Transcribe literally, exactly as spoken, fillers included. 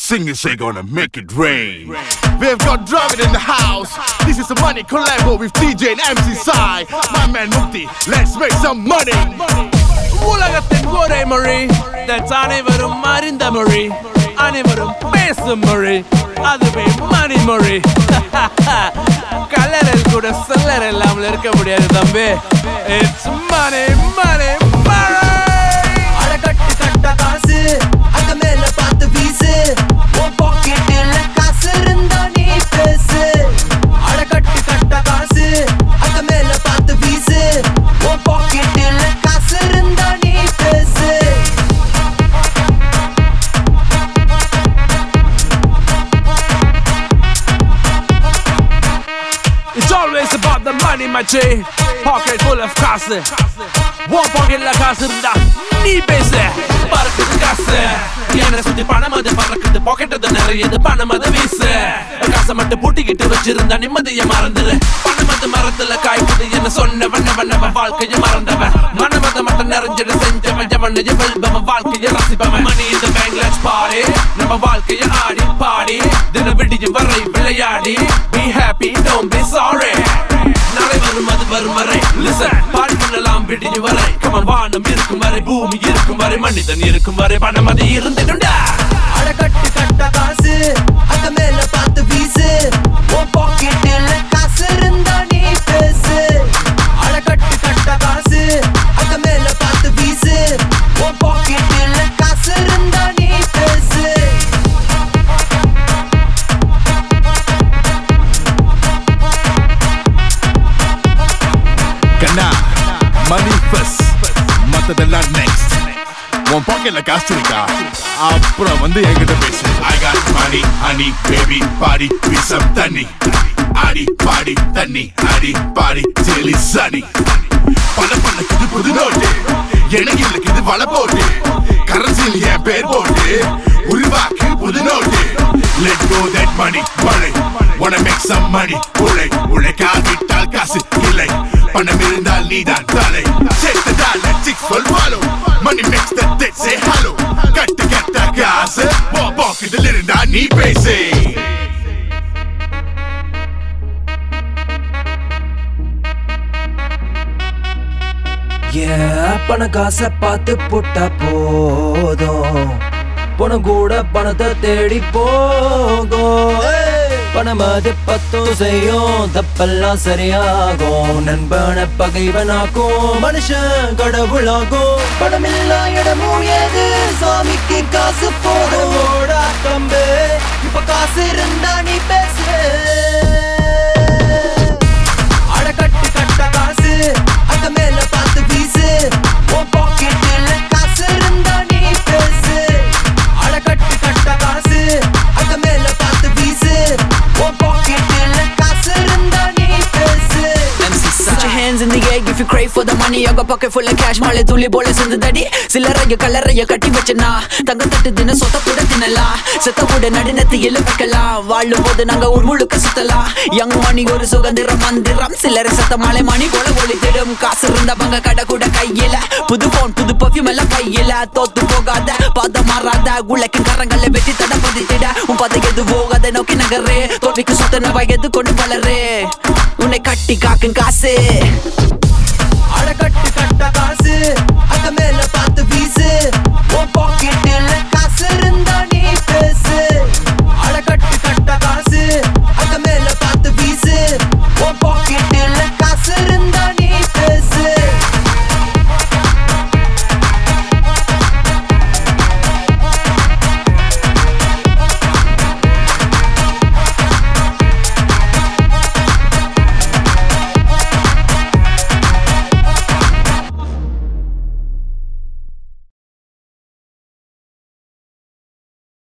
Singers ain't gonna make it rain. We've got Dravid in the house. This is a money collabo with D J and M C Sai. My man Mukti, let's make some money. உலகத்தின் ஒரே மொழி that's அனைவரும் அறிந்த மொழி அனைவரும் பேசும் மொழி அதுவே மணி மொழி கலரில் கூட சில்லர் இல்லாமல் இருக்க முடியாது தம்பி It's money money money அடகட்டு கட்ட காசு அங்க மேல பார்த்து வீசு உன் பாக்கெட்டில் காசு இருந்தா நீ பேசு அடகட்டு கட்ட காசு அங்க மேல பார்த்து வீசு உன் பாக்கெட்டில் காசு இருந்தா நீ பேசு It's always about the money machi Pocket full of காசு உன் பாக்கெட்ல காசு இருந்தா நீ பேசு பறக்குது காசு என்ன சுத்தி பணம் அது பறக்குது பாக்கெட் அது நிறையது பணம் அது வீசு காசை மட்டும் பூட்டிக்கிட்டு வச்சிருந்தா நிம்மதியை மறந்துரு பணம் அது மரத்துல காய்க்குது என்ன சொன்னவன் அவன் வாழ்க்கையை மறந்தவன் மனம் அதை மட்டும் நிறைஞ்சிட செஞ்சவன் எவனைய வெல்பவன் வாழ்க்கையை ரசிப்பவன் மணி இந்த பேங்க் லட்ச் பாடி நம்ம வாழ்க்கையை ஆடி பாடி தின விடியும் வரை விளையாடி Be happy don't be sorry நாளை வரும் அது வரும் வரை Listen பாடி பண்ணலாம் விடியும் வரை Come on வானம் இருக்கும் வரை பூமி இருக்கும் வரை மனிதன் இருக்கும் வரை பணம் அது இருந்துடுண்டா அடகட்டு கட்ட காசு அங்க மேல பார்த்து வீசு உன் பாக்கெட்டில் காசு இருந்தா நீ பேசு அடகட்டு கட்ட காசு அங்க மேல பார்த்து வீசு உன் பாக்கெட்டில் காசு இருந்தா நீ பேசு Kana money first மத்ததெல்லாம் next உன் பாக்கெட்ல காசு இருக்கா அப்புறம் வந்து என்கிட்ட பேசு I got money honey baby party with some தண்ணி ஆடி பாடி தண்ணி ஆடி பாடி ஜெலி சனி பல பல்லக்குது புது நோட்டு எனக்கு இல்லக்குது வள போட்டு கரன்சியில் என் பேர் போட்டு உருவாக்கு புது note Let go that money மழை wanna make some money உழை உழைக்காவிட்டால் காசு இல்லை பணம் இருந்தால் நீதான் தலை சேர்த்ததால chicks will follow money makes the dead say hello கட்டு கட்ட காசு உன் பாக்கெட்டில் இருந்தா நீ பேசு பண காசை பார்த்து புட்டா போதும் பணம் கூட பணத்தை தேடி போகும் பணம் அது பத்தும் செய்யும் தப்பெல்லாம் சரியாகும் நண்பன பகைவனாக்கும் மனுஷன் கடவுளாகும் பணம் இல்லா இடமும் ஏது சாமிக்கு காசு போதும் ஓடா தம்பே இப்ப காசு இருந்தா நீ பேசு அடகட்டு கட்ட காசு அங்க மேல பார்த்து வீசு உன் பாக்கெட்டில் காசு இருந்தா நீ பேசு அடகட்டு கட்ட காசு அங்க மேல பார்த்து வீசு உன் பாக்கெட்டில் காசு இருந்தா நீ பேசு Put your hands in the air if you crave for the money I got pocket full of cash மாலை துளி போல சேர்ந்து தடி சில்லறைய கல்லறைய கட்டி வச்சனா தங்க தட்டு தின சொத்த கூட தின்னலாம் செத்த கூட நடுநத்து எழு வைக்கலாம் வாழும் போது நாங்க ஊர் முழுக்க சுத்தலாம் யங் மணி ஒரு சுகந்திரம் மந்திரம் சில்லறை சத்த மாலை மணி போல ஒளித்திடும் காசு இருந்த பங்க கடை கூட கையில புது போன் புது பர்ஃபியூம் எல்லாம் கையில தோத்து போகாத பாத மாறாத உலக்கின் கரங்களை வெட்டி தட பதித்திட உன் பதை எது போகாத நோக்கி நகரே தோல்விக்கு சுத்த நவ எது கொண்டு வளரே உன்னை கட்டி காக்கும் காசு அடகட்டு கட்ட காசு